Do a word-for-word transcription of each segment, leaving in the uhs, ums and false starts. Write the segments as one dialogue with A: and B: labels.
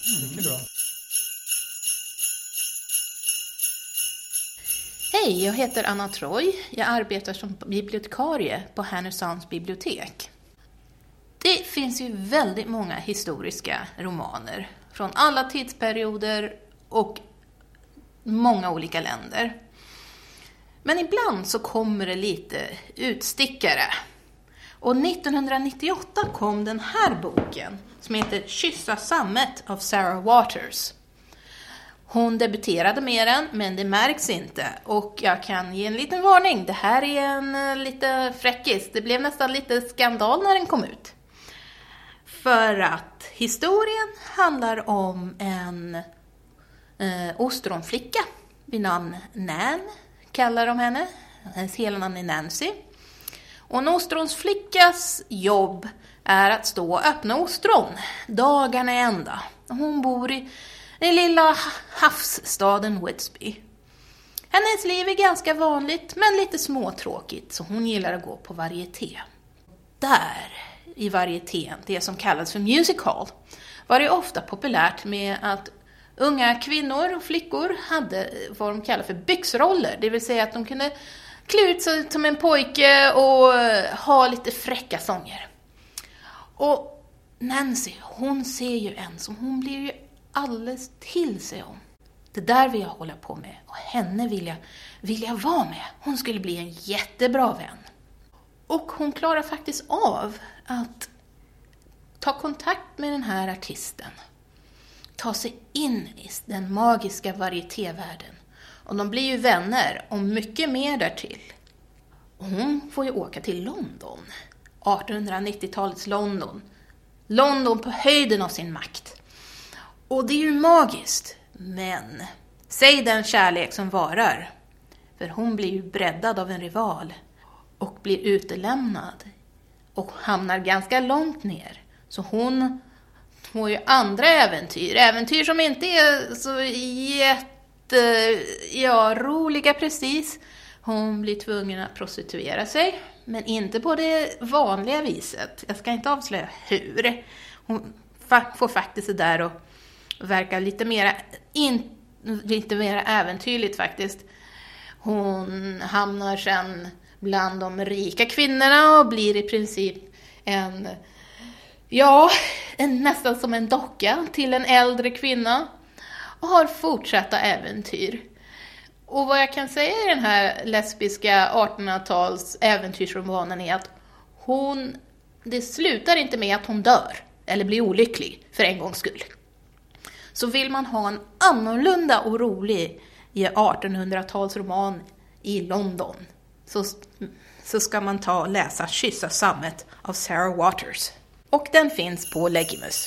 A: Mycket bra.
B: Hej, jag heter Anna Troy. Jag arbetar som bibliotekarie på Härnösands bibliotek. Det finns ju väldigt många historiska romaner från alla tidsperioder och många olika länder. Men ibland så kommer det lite utstickare. Och nittonhundranittioåtta kom den här boken som heter Kyssa sammet av Sarah Waters. Hon debuterade med den, men det märks inte. Och jag kan ge en liten varning. Det här är en uh, lite fräckis. Det blev nästan lite skandal när den kom ut. För att historien handlar om en uh, ostronflicka vid namn Nan, kallar de henne. Hennes hela namn är Nancy. Och en ostronsflickas jobb är att stå och öppna ostron. Dagarna är ända. Hon bor i den lilla havsstaden Whitby. Hennes liv är ganska vanligt men lite småtråkigt, så hon gillar att gå på varieté. Där i varietén, det som kallas för music hall, var det ofta populärt med att unga kvinnor och flickor hade vad de kallar för byxroller. Det vill säga att de kunde klä ut sig som en pojke och ha lite fräcka sånger. Och Nancy, hon ser ju en som hon blir ju alldeles till sig om. Det där vill jag hålla på med och henne vill jag, vill jag vara med. Hon skulle bli en jättebra vän. Och hon klarar faktiskt av att ta kontakt med den här artisten. Ta sig in i den magiska varietévärlden. Och de blir ju vänner och mycket mer därtill. Och hon får ju åka till London. artonhundranittiotalets London. London på höjden av sin makt. Och det är ju magiskt. Men säg den kärlek som varar. För hon blir ju breddad av en rival. Och blir utelämnad. Och hamnar ganska långt ner. Så hon får ju andra äventyr. Äventyr som inte är så jätte, ja, roliga precis. Hon blir tvungen att prostituera sig. Men inte på det vanliga viset. Jag ska inte avslöja hur. Hon fa- får faktiskt det där och verkar lite mer, in, lite mer äventyrligt faktiskt. Hon hamnar sen bland de rika kvinnorna och blir i princip en, ja, en, nästan som en docka till en äldre kvinna. Och har fortsatta äventyr. Och vad jag kan säga i den här lesbiska artonhundratals äventyrsromanen är att hon, det slutar inte med att hon dör eller blir olycklig för en gångs skull. Så vill man ha en annorlunda och rolig i artonhundratalsroman i London så, så ska man ta och läsa Kyssa sammet av Sarah Waters. Och den finns på Legimus.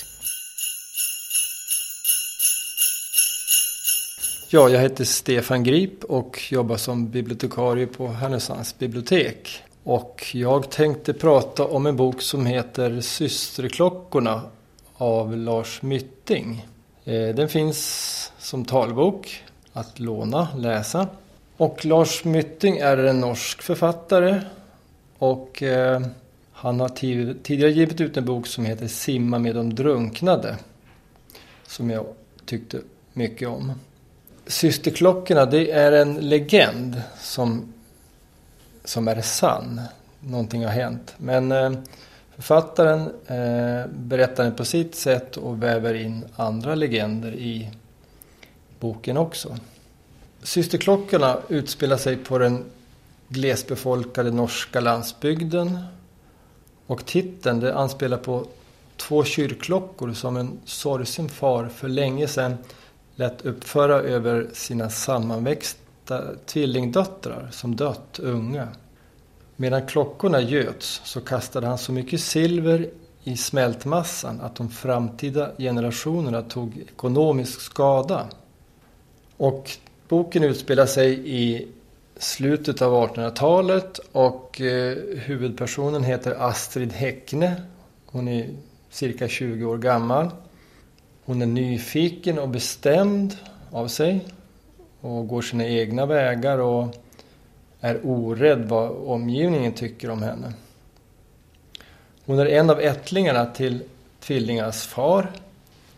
A: Ja, jag heter Stefan Grip och jobbar som bibliotekarie på Härnösands bibliotek. Och jag tänkte prata om en bok som heter Systerklockorna av Lars Mytting. Den finns som talbok att låna, läsa. Och Lars Mytting är en norsk författare och eh, han har tid- tidigare givit ut en bok som heter Simma med de drunknade, som jag tyckte mycket om. Systerklockorna, det är en legend som, som är sann. Någonting har hänt. Men eh, författaren eh, berättar den på sitt sätt och väver in andra legender i boken också. Systerklockorna utspelar sig på den glesbefolkade norska landsbygden. Och titeln, det anspelar på två kyrkklockor som en sorgsen far för länge sedan lät uppföra över sina sammanväxta tvillingdöttrar som dött unga. Medan klockorna göts så kastade han så mycket silver i smältmassan att de framtida generationerna tog ekonomisk skada. Och boken utspelar sig i slutet av artonhundratalet och eh, huvudpersonen heter Astrid Häckne. Hon är cirka tjugo år gammal. Hon är nyfiken och bestämd av sig och går sina egna vägar och är orädd vad omgivningen tycker om henne. Hon är en av ättlingarna till tvillingarnas far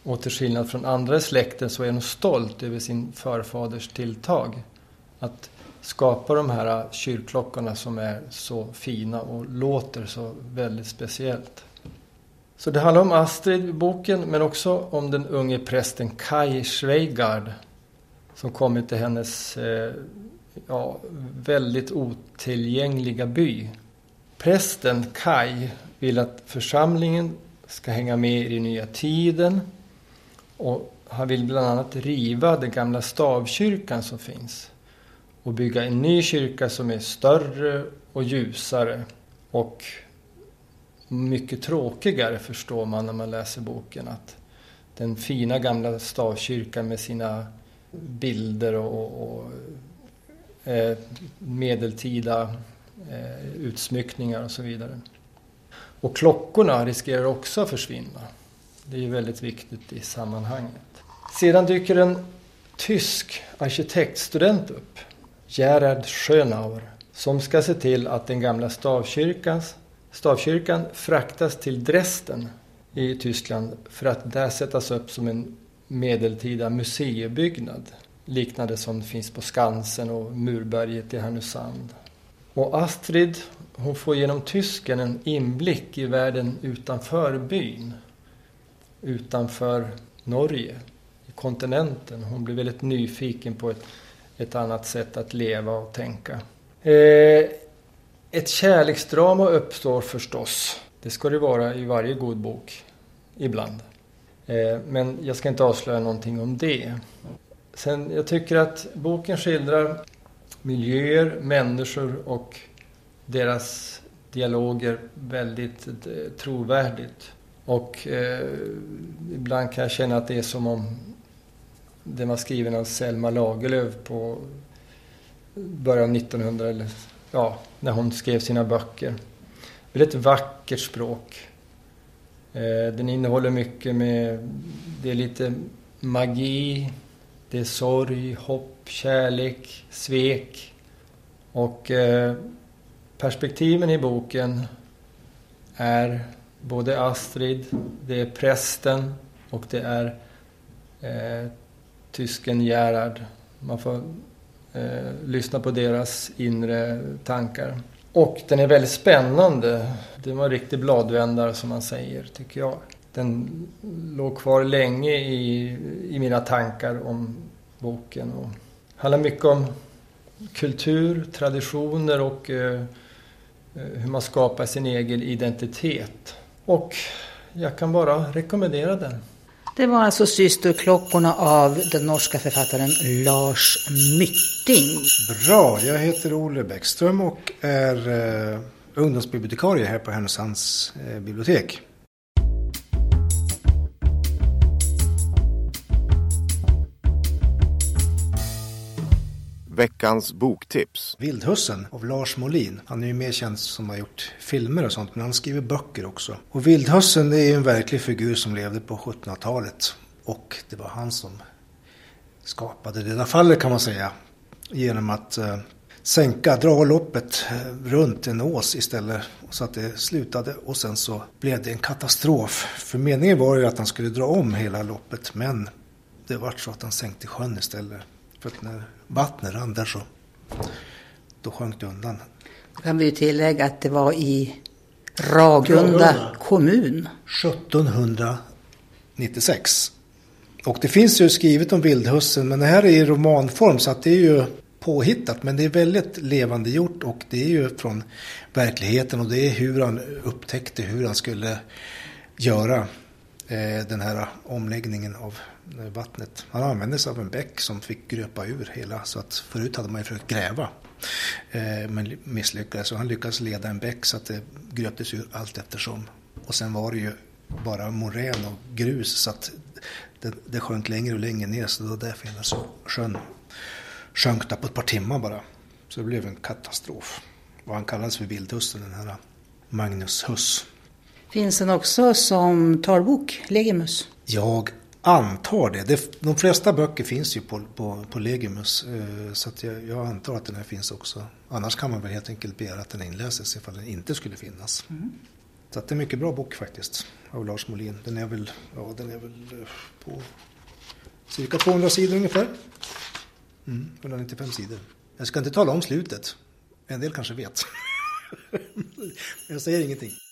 A: Och till skillnad från andra släkten så är hon stolt över sin förfaders tilltag. Att skapa de här kyrkklockorna som är så fina och låter så väldigt speciellt. Så det handlar om Astrid i boken, men också om den unge prästen Kai Schweigard som kommit till hennes eh, ja, väldigt otillgängliga by. Prästen Kai vill att församlingen ska hänga med i den nya tiden, och han vill bland annat riva den gamla stavkyrkan som finns och bygga en ny kyrka som är större och ljusare och mycket tråkigare, förstår man när man läser boken. Att den fina gamla stavkyrkan med sina bilder och, och eh, medeltida eh, utsmyckningar och så vidare. Och klockorna riskerar också att försvinna. Det är ju väldigt viktigt i sammanhanget. Sedan dyker en tysk arkitektstudent upp, Gerhard Schönauer, som ska se till att den gamla stavkyrkans, stavkyrkan fraktas till Dresden i Tyskland för att där sättas upp som en medeltida museibyggnad, liknande som finns på Skansen och Murberget i Härnösand. Och Astrid, hon får genom tysken en inblick i världen utanför byn, utanför Norge, i kontinenten. Hon blir väldigt nyfiken på ett, ett annat sätt att leva och tänka. Eh, ett kärleksdrama uppstår förstås. Det ska det vara i varje god bok, ibland. Eh, men jag ska inte avslöja någonting om det. Sen, jag tycker att boken skildrar miljöer, människor och deras dialoger väldigt eh, trovärdigt. Och eh, ibland kan jag känna att det är som om den var skriven av Selma Lagerlöf på början av nittonhundratalet, eller ja, när hon skrev sina böcker. Väldigt vackert språk. Eh, den innehåller mycket med, det är lite magi, det är sorg, hopp, kärlek, svek. Och eh, perspektiven i boken är både Astrid, det är prästen och det är eh, tysken Gerhard. Man får eh, lyssna på deras inre tankar. Och den är väldigt spännande. Det var en riktig bladvändare som man säger, tycker jag. Den låg kvar länge i, i mina tankar om boken. Och handlar mycket om kultur, traditioner och eh, hur man skapar sin egen identitet. Och jag kan bara rekommendera den.
C: Det var alltså Systerklockorna av den norska författaren Lars Mytting.
D: Bra, jag heter Olle Bäckström och är eh, ungdomsbibliotekarie här på Härnösands eh, bibliotek.
E: Veckans boktips.
D: Vildhussen av Lars Molin. Han är ju mer känd som har gjort filmer och sånt, men han skriver böcker också. Och Vildhussen är ju en verklig figur som levde på sjuttonhundratalet. Och det var han som skapade det i alla fall, kan man säga. Genom att eh, sänka, dra loppet eh, runt en ås istället. Så att det slutade, och sen så blev det en katastrof. För meningen var ju att han skulle dra om hela loppet, men det var så att han sänkte sjön istället. För att när vattnet rann där så, då sjönk det undan.
C: Då kan vi ju tillägga att det var i Ragunda, Ragunda. kommun.
D: sjuttonhundranittiosex. Och det finns ju skrivet om Vildhussen, men det här är i romanform så att det är ju påhittat. Men det är väldigt levande gjort, och det är ju från verkligheten, och det är hur han upptäckte hur han skulle göra eh, den här omläggningen av vattnet. Han använde sig av en bäck som fick gröpa ur hela, så att förut hade man ju försökt gräva eh, men misslyckades, så han lyckades leda en bäck så att det gröptes ur allt eftersom. Och sen var det ju bara morän och grus, så att det, det sjönk längre och längre ner, så det var därför hela så sjön sjönk där på ett par timmar bara. Så det blev en katastrof. Och han kallades för Vildhussen, den här Magnus Huss.
C: Finns den också som talbok, Legimus?
D: Jag antar det. De flesta böcker finns ju på, på, på Legimus, så att jag, jag antar att den här finns också. Annars kan man väl helt enkelt begära att den inläses ifall den inte skulle finnas.
C: Mm.
D: Så att det är en mycket bra bok faktiskt av Lars Molin. Den är väl, ja, den är väl på cirka tvåhundra sidor ungefär. Mm, etthundranittiofem sidor. Jag ska inte tala om slutet. En del kanske vet. Jag säger ingenting.